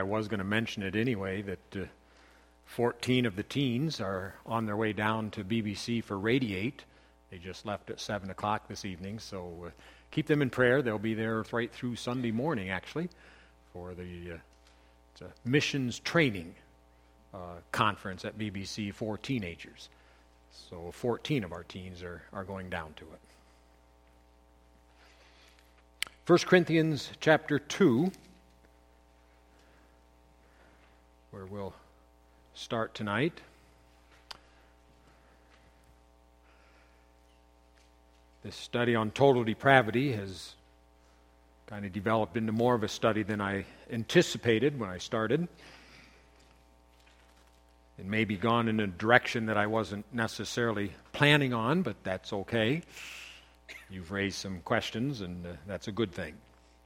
I was going to mention it anyway, that 14 of the teens are on their way down to BBC for Radiate. They just left at 7 o'clock this evening, so keep them in prayer. They'll be there right through Sunday morning, actually, for the it's a missions training conference at BBC for teenagers. So 14 of our teens are going down to it. 1 Corinthians chapter 2, where we'll start tonight. This study on total depravity has kind of developed into more of a study than I anticipated when I started. It may be gone in a direction that I wasn't necessarily planning on, but that's okay. You've raised some questions, and that's a good thing.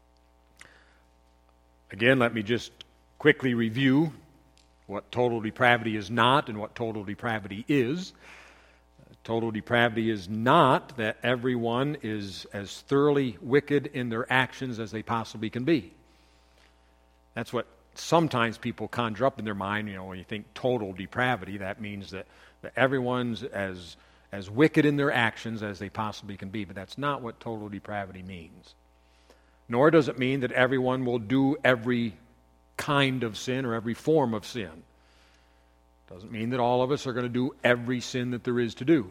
Again, let me just quickly review what total depravity is not and what total depravity is. Total depravity is not that everyone is as thoroughly wicked in their actions as they possibly can be. That's what sometimes people conjure up in their mind. You know, when you think total depravity, that means that everyone's as wicked in their actions as they possibly can be. But that's not what total depravity means. Nor does it mean that everyone will do every kind of sin or every form of sin. Doesn't mean that all of us are going to do every sin that there is to do.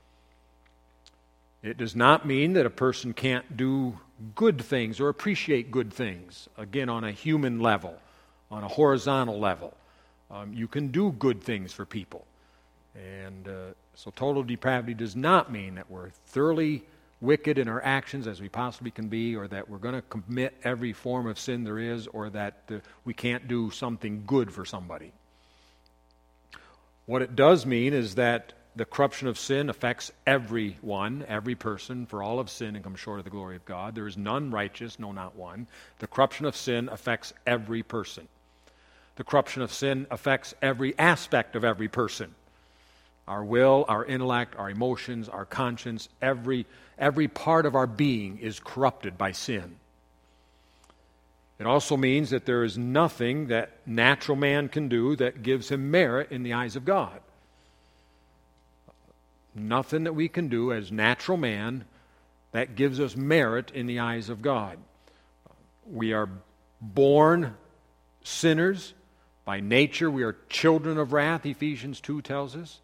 It does not mean that a person can't do good things or appreciate good things, again, on a human level, on a horizontal level. You can do good things for people. And so total depravity does not mean that we're thoroughly wicked in our actions as we possibly can be, or that we're going to commit every form of sin there is, or that we can't do something good for somebody. What it does mean is that the corruption of sin affects everyone, every person, for all have sinned and come short of the glory of God. There is none righteous, no, not one. The corruption of sin affects every person. The corruption of sin affects every aspect of every person. Our will, our intellect, our emotions, our conscience, every part of our being is corrupted by sin. It also means that there is nothing that natural man can do that gives him merit in the eyes of God. Nothing that we can do as natural man that gives us merit in the eyes of God. We are born sinners. By nature, we are children of wrath, Ephesians 2 tells us.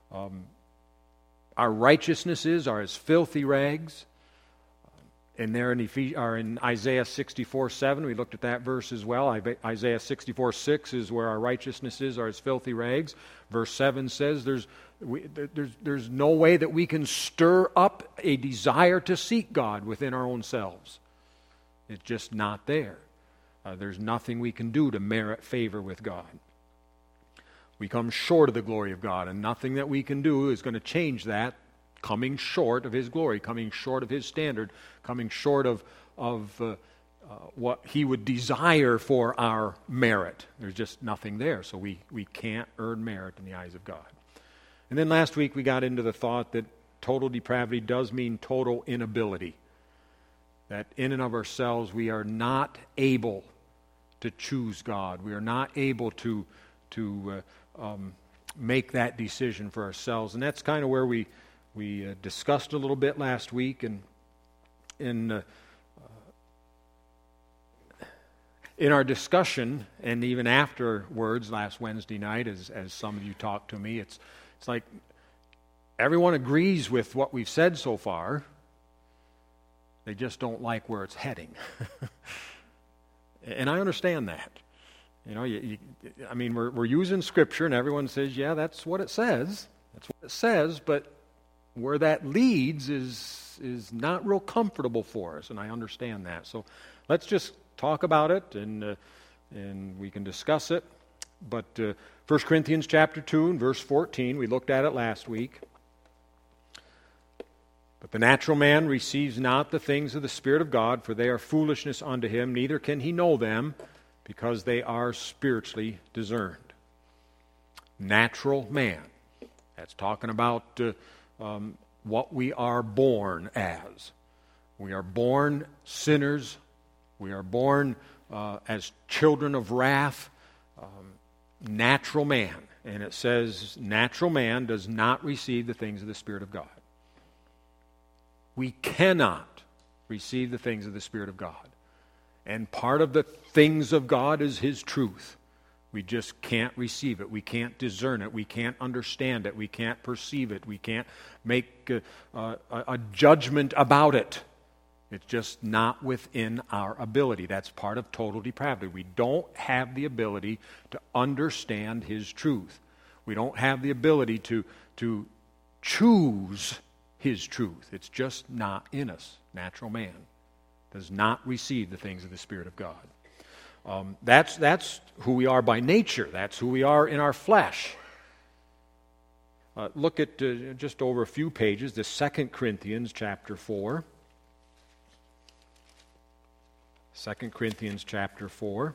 Our righteousnesses are as filthy rags. And there in Isaiah 64:7, we looked at that verse as well. Isaiah 64:6 is where our righteousnesses are as filthy rags. Verse 7 says there's no way that we can stir up a desire to seek God within our own selves. It's just not there. There's nothing we can do to merit favor with God. We come short of the glory of God, and nothing that we can do is going to change that, coming short of His glory, coming short of His standard, coming short of what He would desire for our merit. There's just nothing there, so we can't earn merit in the eyes of God. And then last week we got into the thought that total depravity does mean total inability. That in and of ourselves we are not able to choose God. We are not able to make that decision for ourselves. And that's kind of where we discussed a little bit last week. And in our discussion, and even afterwards last Wednesday night, as some of you talked to me, it's like everyone agrees with what we've said so far. They just don't like where it's heading. And I understand that. You know, we're using Scripture, and everyone says, yeah, that's what it says. That's what it says, but where that leads is not real comfortable for us, and I understand that. So let's just talk about it, and we can discuss it. But 1 Corinthians chapter 2 and verse 14, we looked at it last week. But the natural man receives not the things of the Spirit of God, for they are foolishness unto him, neither can he know them, because they are spiritually discerned. Natural man. That's talking about what we are born as. We are born sinners We are born as children of wrath, natural man. And it says, natural man does not receive the things of the Spirit of God. We cannot receive the things of the Spirit of God. And part of the things of God is His truth. We just can't receive it. We can't discern it. We can't understand it. We can't perceive it. We can't make a judgment about it. It's just not within our ability. That's part of total depravity. We don't have the ability to understand His truth. We don't have the ability to choose His truth. It's just not in us. Natural man does not receive the things of the Spirit of God. That's who we are by nature. That's who we are in our flesh. Look at just over a few pages, the 2 Corinthians chapter 4. 2 Corinthians chapter 4.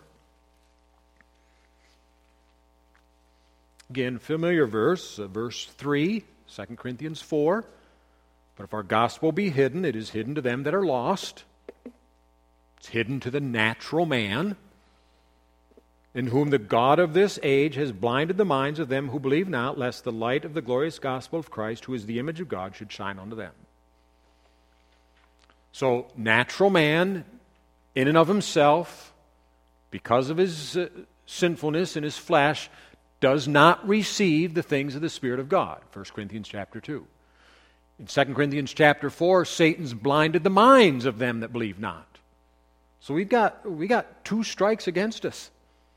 Again, familiar verse, verse 3, 2 Corinthians 4. But if our gospel be hidden, it is hidden to them that are lost. It's hidden to the natural man, in whom the God of this age has blinded the minds of them who believe not, lest the light of the glorious gospel of Christ, who is the image of God, should shine unto them. So, natural man, in and of himself, because of his sinfulness in his flesh, does not receive the things of the Spirit of God. 1 Corinthians chapter 2. In 2 Corinthians chapter 4, Satan's blinded the minds of them that believe not. So we got two strikes against us.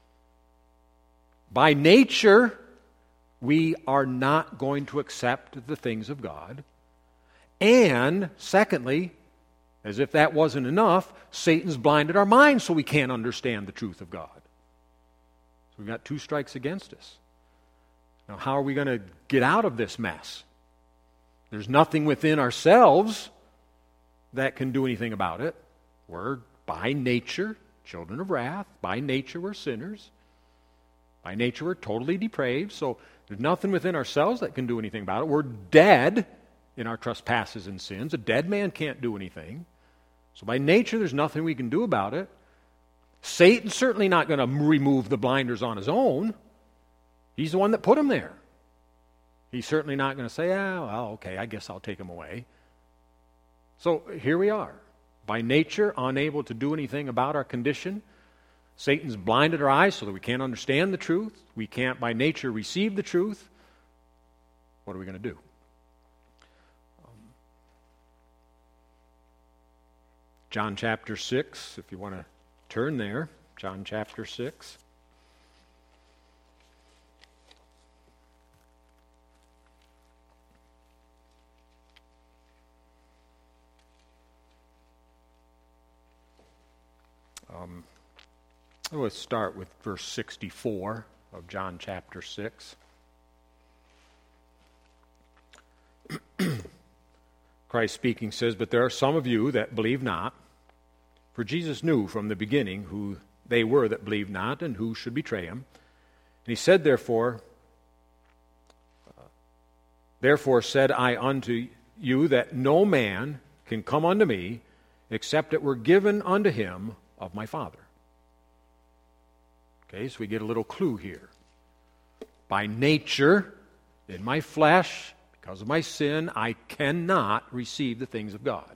By nature, we are not going to accept the things of God. And secondly, as if that wasn't enough, Satan's blinded our minds so we can't understand the truth of God. So we've got two strikes against us. Now, how are we going to get out of this mess? There's nothing within ourselves that can do anything about it. We're, by nature, children of wrath. By nature, we're sinners. By nature, we're totally depraved. So there's nothing within ourselves that can do anything about it. We're dead in our trespasses and sins. A dead man can't do anything. So by nature, there's nothing we can do about it. Satan's certainly not going to remove the blinders on his own. He's the one that put them there. He's certainly not going to say, okay, I guess I'll take them away. So here we are. By nature, unable to do anything about our condition. Satan's blinded our eyes so that we can't understand the truth. We can't, by nature, receive the truth. What are we going to do? John chapter 6, if you want to turn there. John chapter 6. Let's start with verse 64 of John chapter 6. Christ speaking says, "But there are some of you that believe not, for Jesus knew from the beginning who they were that believed not and who should betray him. And he said, therefore said I unto you that no man can come unto me except it were given unto him of my Father." Okay, so we get a little clue here. By nature, in my flesh, because of my sin, I cannot receive the things of God.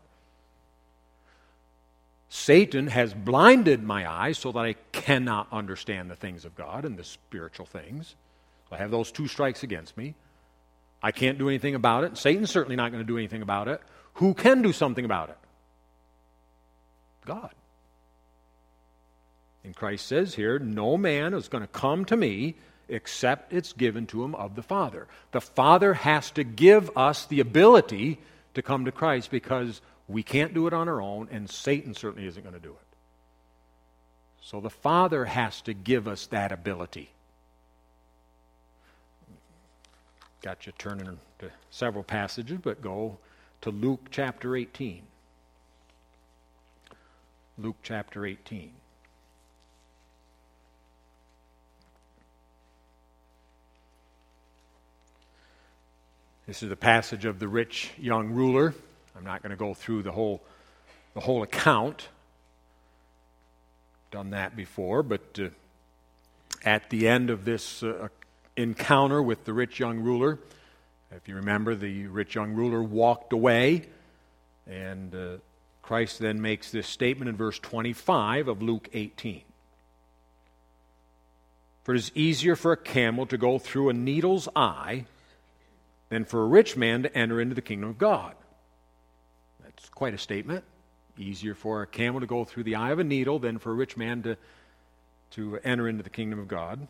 Satan has blinded my eyes so that I cannot understand the things of God and the spiritual things. So I have those two strikes against me. I can't do anything about it. Satan's certainly not going to do anything about it. Who can do something about it? God. And Christ says here, no man is going to come to me except it's given to him of the Father. The Father has to give us the ability to come to Christ because we can't do it on our own, and Satan certainly isn't going to do it. So the Father has to give us that ability. Got you turning to several passages, but go to Luke chapter 18. Luke chapter 18. This is the passage of the rich young ruler. I'm not going to go through the whole account. done that before, but at the end of this encounter with the rich young ruler, if you remember, the rich young ruler walked away, and Christ then makes this statement in verse 25 of Luke 18. For it is easier for a camel to go through a needle's eye than for a rich man to enter into the kingdom of God. That's quite a statement. Easier for a camel to go through the eye of a needle than for a rich man to enter into the kingdom of God.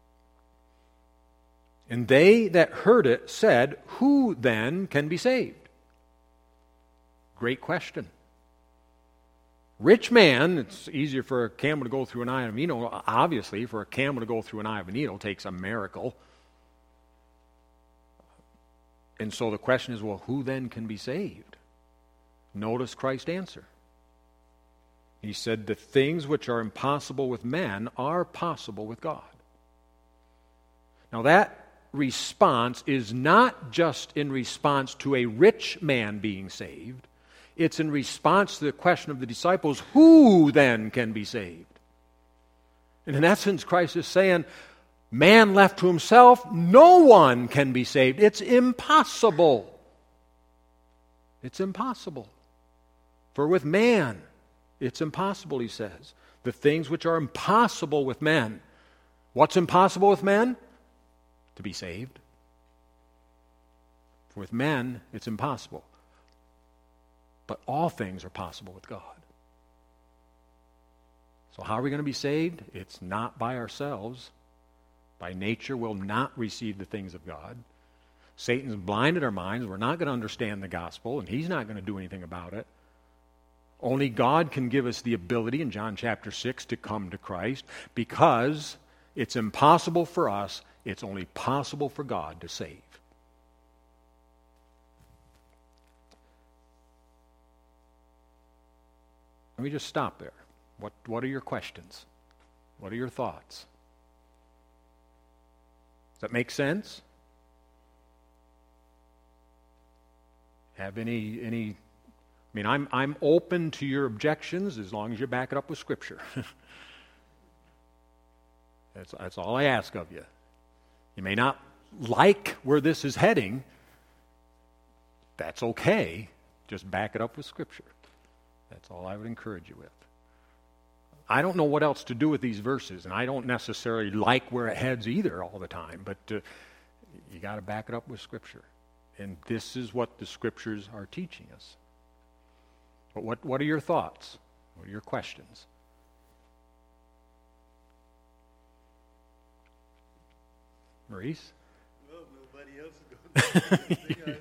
And they that heard it said, who then can be saved? Great question. Rich man, it's easier for a camel to go through an eye of a needle. Obviously, for a camel to go through an eye of a needle takes a miracle. And so the question is, well, who then can be saved? Notice Christ's answer. He said, the things which are impossible with men are possible with God. Now that response is not just in response to a rich man being saved. It's in response to the question of the disciples, who then can be saved? And in essence, Christ is saying, man left to himself, no one can be saved. It's impossible. It's impossible. For with man, it's impossible, he says. The things which are impossible with men. What's impossible with men? To be saved. For with men, it's impossible. But all things are possible with God. So how are we going to be saved? It's not by ourselves. By nature, we'll not receive the things of God. Satan's blinded our minds. We're not going to understand the gospel, and he's not going to do anything about it. Only God can give us the ability in John chapter 6 to come to Christ, because it's impossible for us. It's only possible for God to save. Let me just stop there. What are your questions? What are your thoughts? Does that make sense? Have any I mean, I'm open to your objections as long as you back it up with Scripture. That's all I ask of you. You may not like where this is heading. That's okay. Just back it up with Scripture. That's all I would encourage you with. I don't know what else to do with these verses, and I don't necessarily like where it heads either all the time, but you got to back it up with Scripture. And this is what the Scriptures are teaching us. But what are your thoughts? What are your questions? Maurice? Well, nobody else is going to do anything.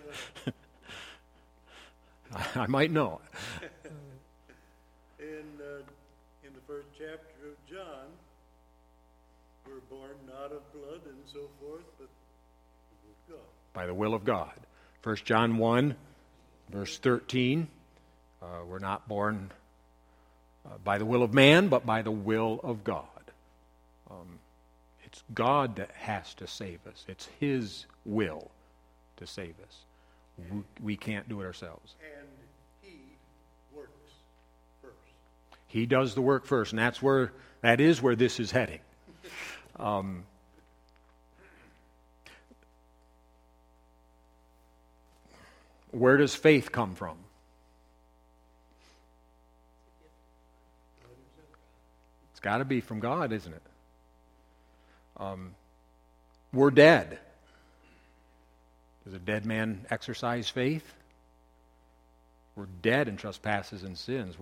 I might know. In the first chapter of John, we're born not of blood and so forth, but of God. By the will of God. 1 John 1, verse 13. We're not born by the will of man, but by the will of God. It's God that has to save us. It's His will to save us. We can't do it ourselves. And He works first. He does the work first, and that is where this is heading. Where does faith come from? It's got to be from God, isn't it? We're dead. Does a dead man exercise faith? We're dead in trespasses and sins.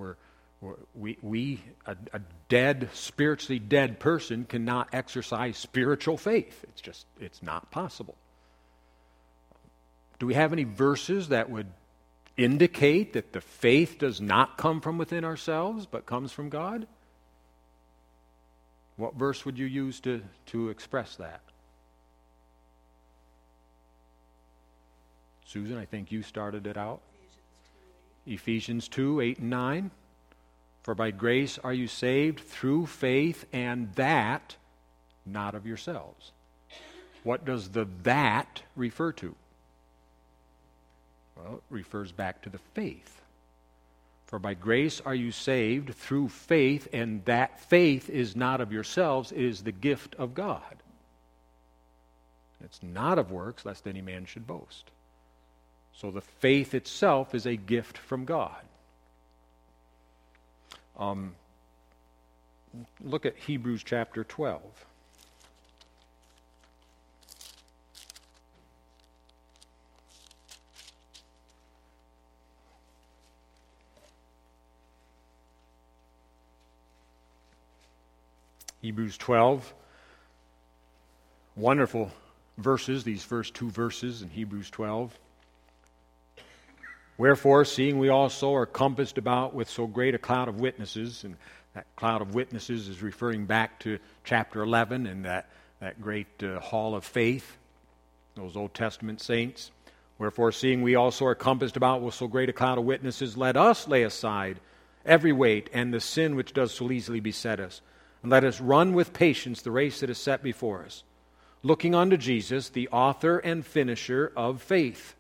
A dead, spiritually dead person cannot exercise spiritual faith. It's not possible. Do we have any verses that would indicate that the faith does not come from within ourselves, but comes from God? What verse would you use to express that? Susan, I think you started it out. Ephesians 2, 8 and 9. For by grace are you saved through faith, and that not of yourselves. What does the that refer to? Well, it refers back to the faith. For by grace are you saved through faith, and that faith is not of yourselves, it is the gift of God. It's not of works, lest any man should boast. So the faith itself is a gift from God. Look at Hebrews chapter 12. Hebrews 12, wonderful verses, these first two verses in Hebrews 12. Wherefore, seeing we also are compassed about with so great a cloud of witnesses, and that cloud of witnesses is referring back to chapter 11 and that great hall of faith, those Old Testament saints. Wherefore, seeing we also are compassed about with so great a cloud of witnesses, let us lay aside every weight and the sin which does so easily beset us. And let us run with patience the race that is set before us, looking unto Jesus, the author and finisher of faith.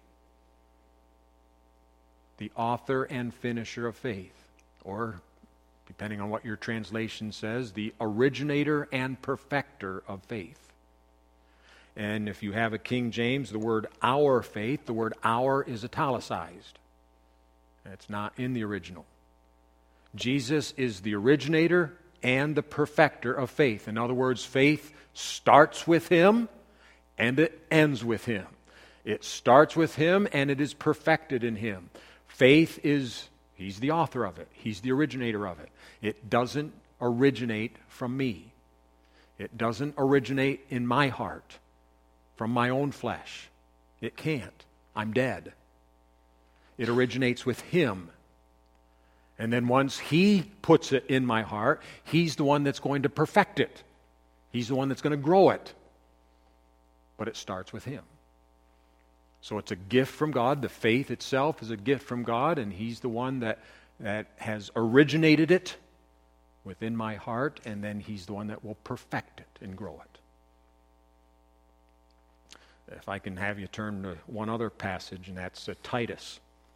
The author and finisher of faith. Or, depending on what your translation says, the originator and perfecter of faith. And if you have a King James, the word our faith, the word our is italicized. It's not in the original. Jesus is the originator and the perfecter of faith. In other words, faith starts with Him and it ends with Him. It starts with Him and it is perfected in Him. Faith is, He's the author of it. He's the originator of it. It doesn't originate from me. It doesn't originate in my heart, from my own flesh. It can't. I'm dead. It originates with Him. And then once He puts it in my heart, He's the one that's going to perfect it. He's the one that's going to grow it. But it starts with Him. So it's a gift from God. The faith itself is a gift from God, and He's the one that has originated it within my heart, and then He's the one that will perfect it and grow it. If I can have you turn to one other passage, and that's Titus.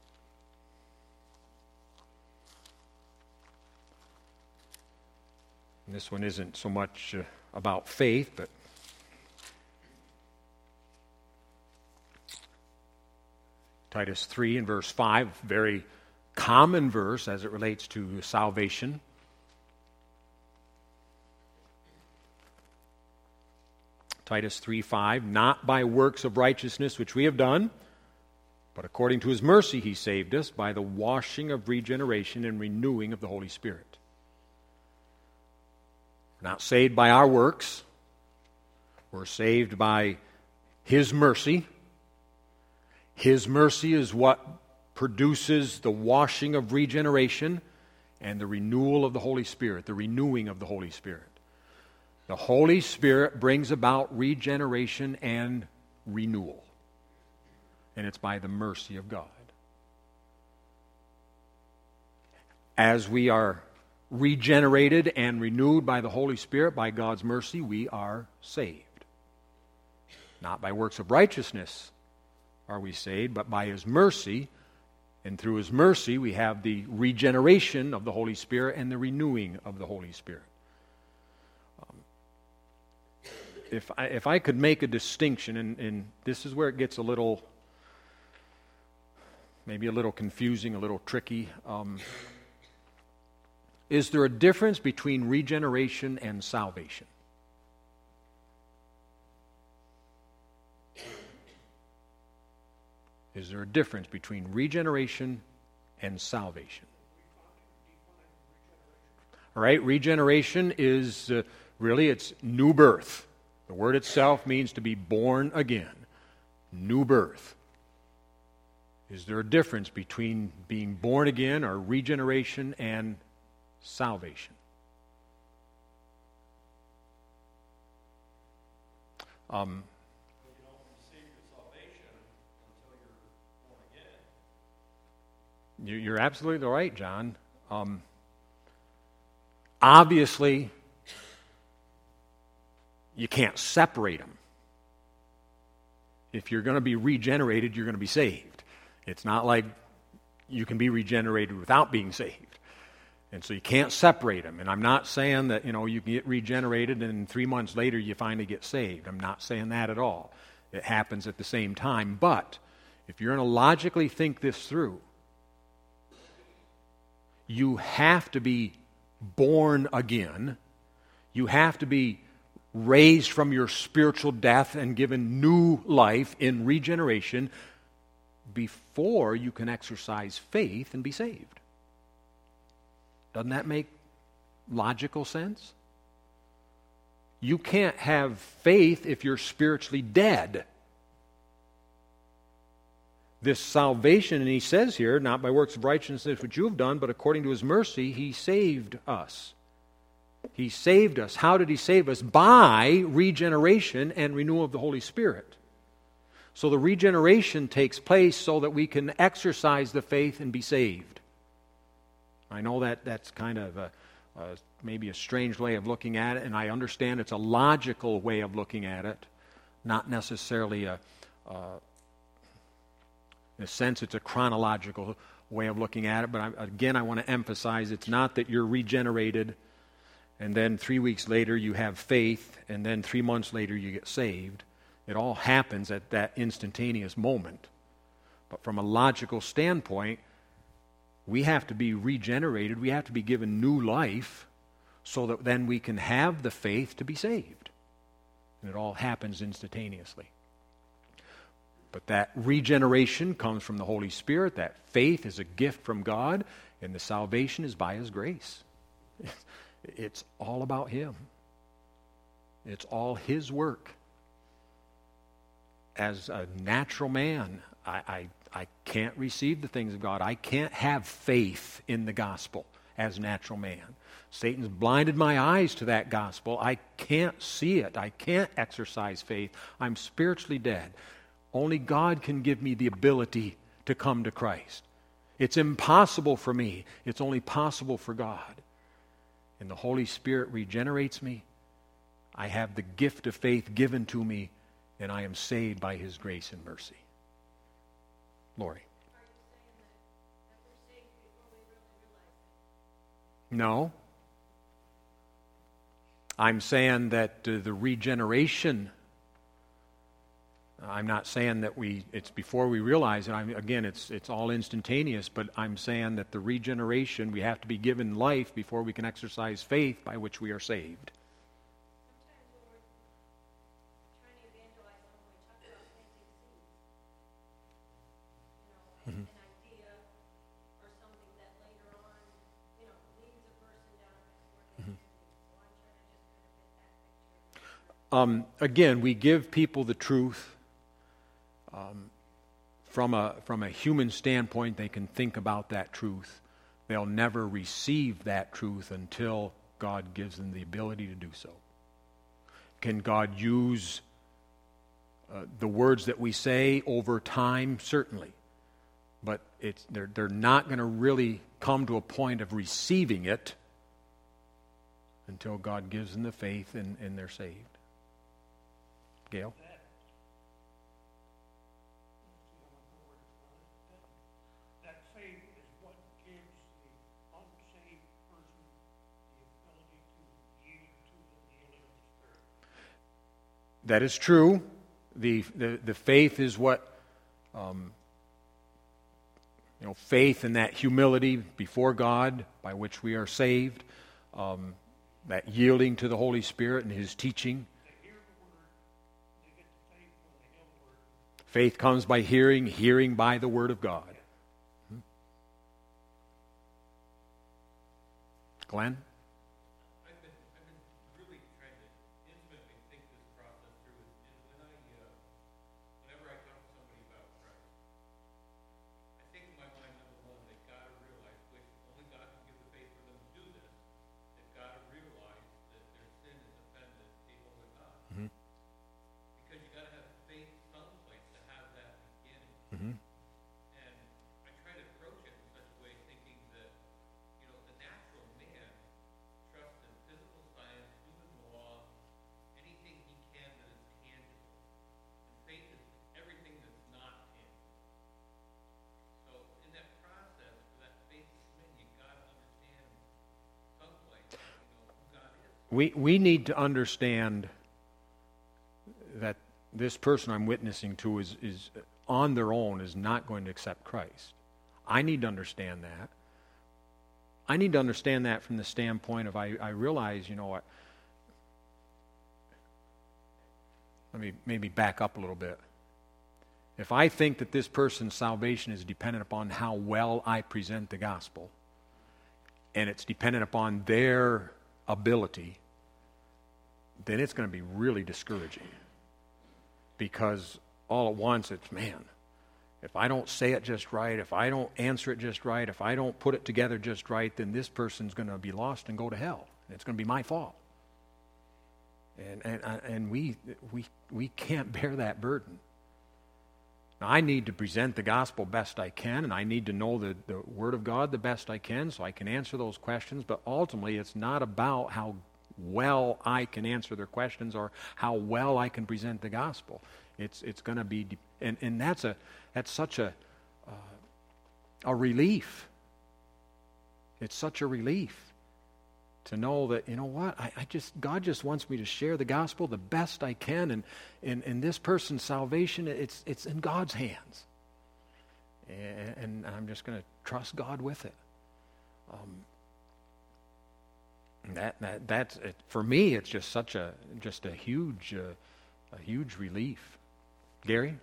And this one isn't so much about faith, but Titus 3 and verse 5, very common verse as it relates to salvation. Titus 3:5, not by works of righteousness which we have done, but according to His mercy He saved us by the washing of regeneration and renewing of the Holy Spirit. We're not saved by our works. We're saved by His mercy. His mercy is what produces the washing of regeneration and the renewal of the Holy Spirit, the renewing of the Holy Spirit. The Holy Spirit brings about regeneration and renewal. And it's by the mercy of God. As we are regenerated and renewed by the Holy Spirit, by God's mercy, we are saved. Not by works of righteousness are we saved, but by His mercy. And through His mercy, we have the regeneration of the Holy Spirit and the renewing of the Holy Spirit. If I could make a distinction, and this is where it gets maybe a little confusing, a little tricky. Is there a difference between regeneration and salvation? Is there a difference between regeneration and salvation? All right, regeneration is really, it's new birth. The word itself means to be born again. New birth. Is there a difference between being born again or regeneration and salvation? You're absolutely right, John. Obviously, you can't separate them. If you're going to be regenerated, you're going to be saved. It's not like you can be regenerated without being saved. And so you can't separate them. And I'm not saying that, you can get regenerated and 3 months later you finally get saved. I'm not saying that at all. It happens at the same time. But if you're going to logically think this through, you have to be born again. You have to be raised from your spiritual death and given new life in regeneration before you can exercise faith and be saved. Doesn't that make logical sense? You can't have faith if you're spiritually dead. This salvation, and he says here, not by works of righteousness which you have done, but according to his mercy, he saved us. He saved us. How did he save us? By regeneration and renewal of the Holy Spirit. So the regeneration takes place so that we can exercise the faith and be saved. I know that's kind of maybe a strange way of looking at it, and I understand it's a logical way of looking at it, not necessarily in a sense it's a chronological way of looking at it, but I want to emphasize it's not that you're regenerated and then 3 weeks later you have faith and then 3 months later you get saved. It all happens at that instantaneous moment. But from a logical standpoint, we have to be regenerated. We have to be given new life so that then we can have the faith to be saved. And it all happens instantaneously. But that regeneration comes from the Holy Spirit. That faith is a gift from God, and the salvation is by His grace. It's all about Him. It's all His work. As a natural man, I can't receive the things of God. I can't have faith in the gospel as a natural man. Satan's blinded my eyes to that gospel. I can't see it. I can't exercise faith. I'm spiritually dead. Only God can give me the ability to come to Christ. It's impossible for me. It's only possible for God. And the Holy Spirit regenerates me. I have the gift of faith given to me, and I am saved by His grace and mercy. Lori. Are you saying that we're saved before we really realize it? No. I'm saying that the regeneration, I'm not saying that it's before we realize it. Again, it's all instantaneous, but I'm saying that the regeneration, we have to be given life before we can exercise faith by which we are saved. Sometimes when we're trying to evangelize someone, we talk about planting seeds. An idea or something that later on, leads a person down a path where they So I'm trying to just kind of get that picture. Again, we give people the truth. From a human standpoint, they can think about that truth. They'll never receive that truth until God gives them the ability to do so. Can God use the words that we say over time? Certainly. But they're not going to really come to a point of receiving it until God gives them the faith and they're saved. Gail? That faith is what gives the unsaved person the ability to yield to the leading of the Spirit. That is true. The faith is what, faith and that humility before God by which we are saved, that yielding to the Holy Spirit and His teaching. They hear the word, they get the faith when they hear the word. Faith comes by hearing, hearing by the Word of God. Glenn? I've been really trying to intimately think this process through. Whenever I talk to somebody about Christ, I think in my mind, number one, they've got to realize, which only God can give the faith for them to do this. They've got to realize that their sin has offended people with God. Mhm. Because you got to have faith someplace to have that beginning. Mm-hmm. And I try to approach it in such a way, thinking that, the natural man we need to understand that this person I'm witnessing to is on their own is not going to accept Christ. I need to understand that. I need to understand that from the standpoint of I realize, you know what, let me maybe back up a little bit. If I think that this person's salvation is dependent upon how well I present the gospel, and it's dependent upon their ability, then it's going to be really discouraging. Because all at once it's, man, if I don't say it just right, if I don't answer it just right, if I don't put it together just right, then this person's going to be lost and go to hell. It's going to be my fault. And we can't bear that burden. Now, I need to present the gospel best I can, and I need to know the Word of God the best I can so I can answer those questions, but ultimately it's not about how well I can answer their questions or how well I can present the gospel. It's going to be, and that's such a relief. It's such a relief to know that, you know what, God just wants me to share the gospel the best I can, and this person's salvation, it's in God's hands, and I'm just going to trust God with it. That's it. For me, it's just such a huge relief. Gary?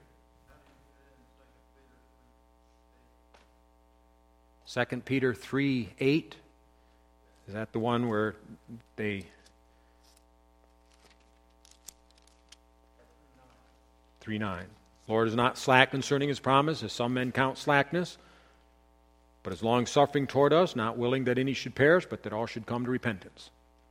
2 Peter 3:8. Is that the one where they... 3:9. Lord is not slack concerning his promise, as some men count slackness, but is long-suffering toward us, not willing that any should perish, but that all should come to repentance.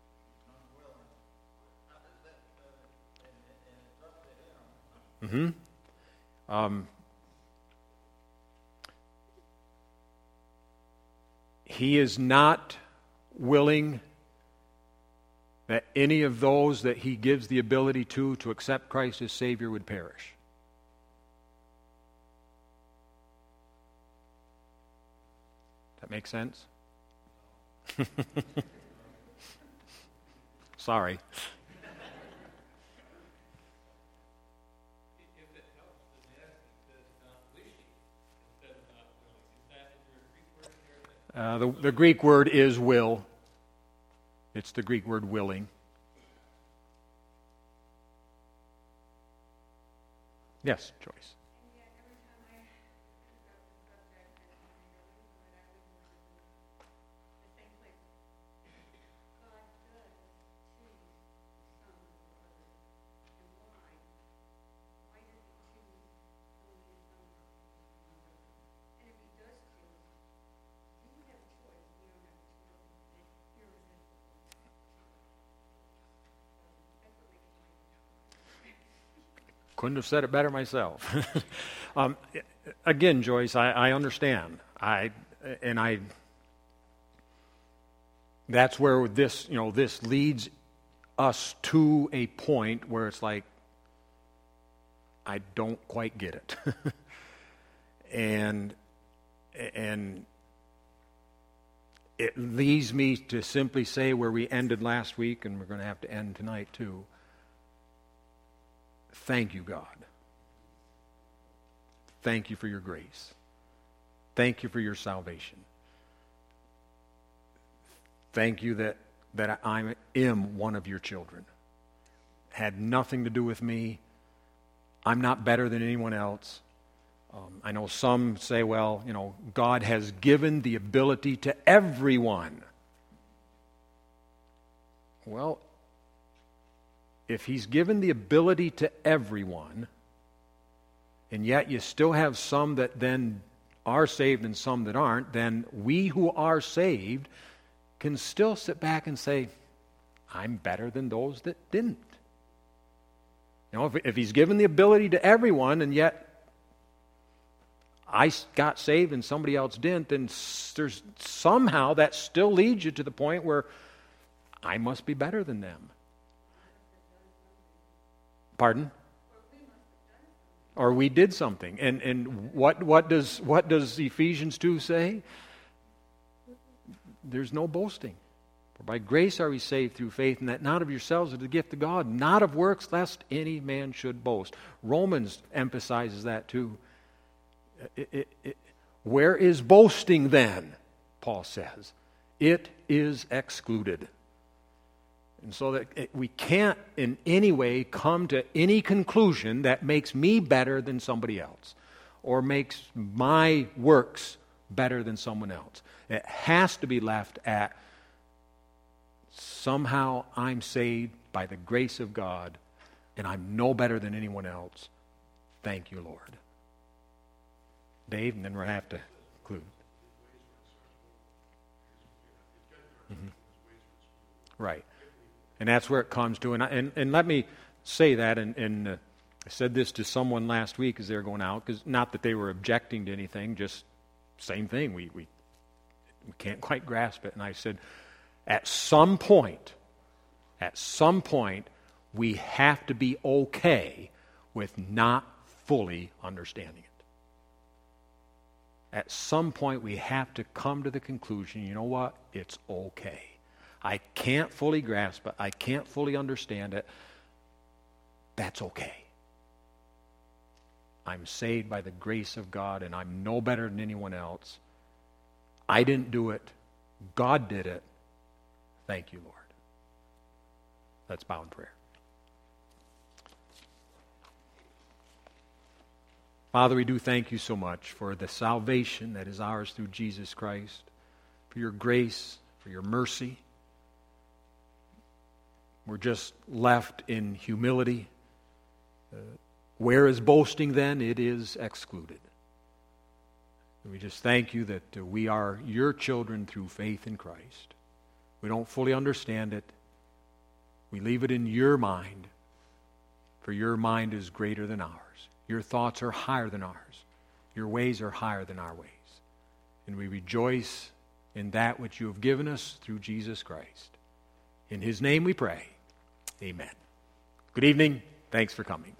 He is not willing that any of those that he gives the ability to accept Christ as Savior would perish. That make sense? Sorry. If it helps, the next it says not wishing instead of not willing. Is there a Greek word there? The Greek word is will. It's the Greek word willing. Yes, Joyce. And yet, every time I think of the subject, and I believe that I would the same place. God does choose some over others. And why? Why does he choose only some over others? And if he does choose, you have a choice. We don't have a choice. It's irresistible. That's what makes my Couldn't have said it better myself. Again, Joyce, I understand. That's where this leads us to a point where it's like, I don't quite get it. and it leads me to simply say where we ended last week, and we're going to have to end tonight too. Thank you, God. Thank you for your grace. Thank you for your salvation. Thank you that I am one of your children. Had nothing to do with me. I'm not better than anyone else. I know some say, well, God has given the ability to everyone. Well, if he's given the ability to everyone, and yet you still have some that then are saved and some that aren't, then we who are saved can still sit back and say, I'm better than those that didn't. If he's given the ability to everyone, and yet I got saved and somebody else didn't, then there's somehow that still leads you to the point where I must be better than them. Pardon? Or we did something. And what does Ephesians 2 say? There's no boasting. For by grace are we saved through faith, and that not of yourselves is the gift of God, not of works, lest any man should boast. Romans emphasizes that too. Where is boasting then? Paul says. It is excluded. And so that we can't in any way come to any conclusion that makes me better than somebody else or makes my works better than someone else. It has to be left at somehow I'm saved by the grace of God and I'm no better than anyone else. Thank you, Lord. Dave, and then we're going to have to conclude. Mm-hmm. Right. And that's where it comes to. And let me say that, and I said this to someone last week as they were going out, because not that they were objecting to anything, just same thing. We can't quite grasp it. And I said, at some point, we have to be okay with not fully understanding it. At some point, we have to come to the conclusion, you know what? It's okay. I can't fully grasp it. I can't fully understand it. That's okay. I'm saved by the grace of God, and I'm no better than anyone else. I didn't do it. God did it. Thank you, Lord. Let's bow in prayer. Father, we do thank you so much for the salvation that is ours through Jesus Christ, for your grace, for your mercy. We're just left in humility. Where is boasting then? It is excluded. We just thank you that we are your children through faith in Christ. We don't fully understand it. We leave it in your mind, for your mind is greater than ours. Your thoughts are higher than ours. Your ways are higher than our ways. And we rejoice in that which you have given us through Jesus Christ. In his name we pray. Amen. Good evening. Thanks for coming.